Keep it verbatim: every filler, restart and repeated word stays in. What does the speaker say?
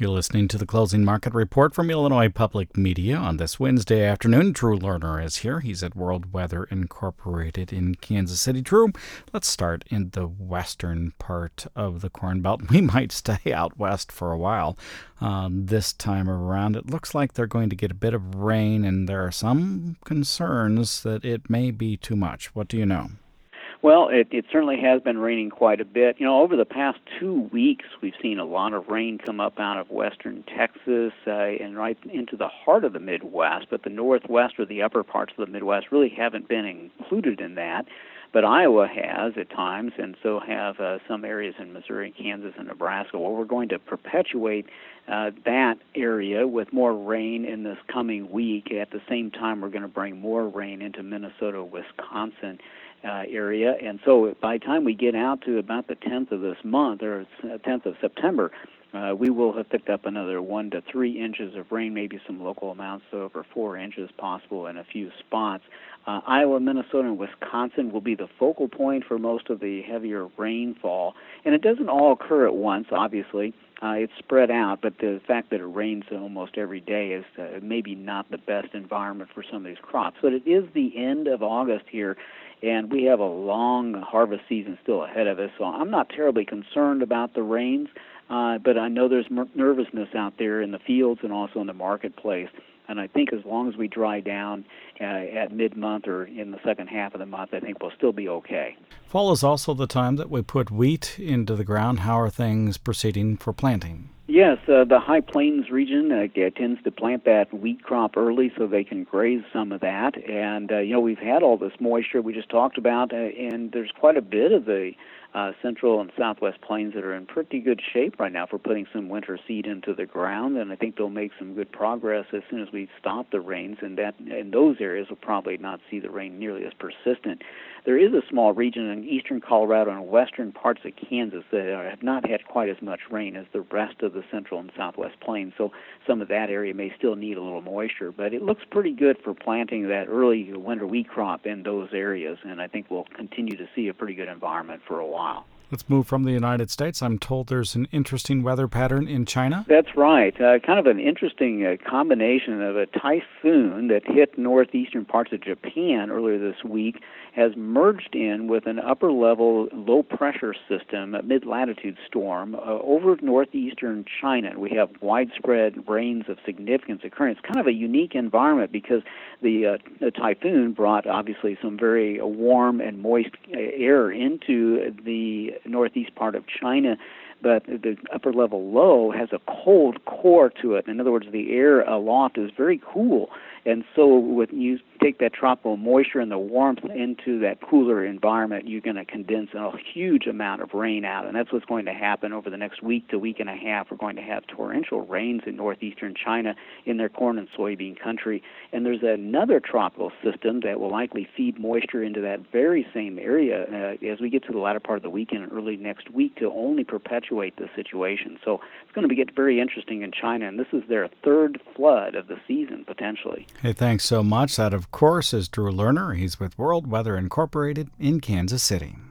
You're listening to the Closing Market Report from Illinois Public Media on this Wednesday afternoon. Drew Lerner is here. He's at World Weather Incorporated in Kansas City. Drew, let's start in the western part of the Corn Belt. We might stay out west for a while um, this time around. It looks like they're going to get a bit of rain, and there are some concerns that it may be too much. What do you know? Well, it, it certainly has been raining quite a bit. You know, over the past two weeks, we've seen a lot of rain come up out of western Texas uh, and right into the heart of the Midwest, but the northwest or the upper parts of the Midwest really haven't been included in that. But Iowa has at times, and so have uh, some areas in Missouri, Kansas, and Nebraska. Well, we're going to perpetuate uh, that area with more rain in this coming week. At the same time, we're going to bring more rain into Minnesota, Wisconsin, Uh, area, and so by the time we get out to about the tenth of this month, or tenth of September, uh, we will have picked up another one to three inches of rain, maybe some local amounts of over four inches possible in a few spots. Uh, Iowa, Minnesota, and Wisconsin will be the focal point for most of the heavier rainfall, and it doesn't all occur at once, obviously. Uh, it's spread out, but the fact that it rains almost every day is uh, maybe not the best environment for some of these crops. But it is the end of August here, and we have a long harvest season still ahead of us, so I'm not terribly concerned about the rains, uh, but I know there's m- nervousness out there in the fields and also in the marketplace. And I think as long as we dry down uh, at mid-month or in the second half of the month, I think we'll still be okay. Fall is also the time that we put wheat into the ground. How are things proceeding for planting? Yes, uh, the High Plains region uh, tends to plant that wheat crop early so they can graze some of that. And, uh, you know, we've had all this moisture we just talked about, uh, and there's quite a bit of the uh, central and southwest plains that are in pretty good shape right now for putting some winter seed into the ground. And I think they'll make some good progress as soon as we stop the rains. And that in those areas, we'll probably not see the rain nearly as persistent. There is a small region in eastern Colorado and western parts of Kansas that have not had quite as much rain as the rest of the central and southwest plains, so some of that area may still need a little moisture, but it looks pretty good for planting that early winter wheat crop in those areas, and I think we'll continue to see a pretty good environment for a while. Let's move from the United States. I'm told there's an interesting weather pattern in China. That's right. Uh, kind of an interesting uh, combination of a typhoon that hit northeastern parts of Japan earlier this week has merged in with an upper-level low-pressure system, a mid-latitude storm, uh, over northeastern China. We have widespread rains of significance occurring. It's kind of a unique environment because the, uh, the typhoon brought, obviously, some very uh, warm and moist uh, air into the northeast part of China, but the upper level low has a cold core to it. In other words, the air aloft is very cool. And so when you take that tropical moisture and the warmth into that cooler environment, you're going to condense a huge amount of rain out. And that's what's going to happen over the next week to week and a half. We're going to have torrential rains in northeastern China in their corn and soybean country. And there's another tropical system that will likely feed moisture into that very same area uh, as we get to the latter part of the weekend and early next week to only perpetuate the situation. So it's going to get very interesting in China, and this is their third flood of the season, potentially. Hey, thanks so much. That, of course, is Drew Lerner. He's with World Weather Incorporated in Kansas City.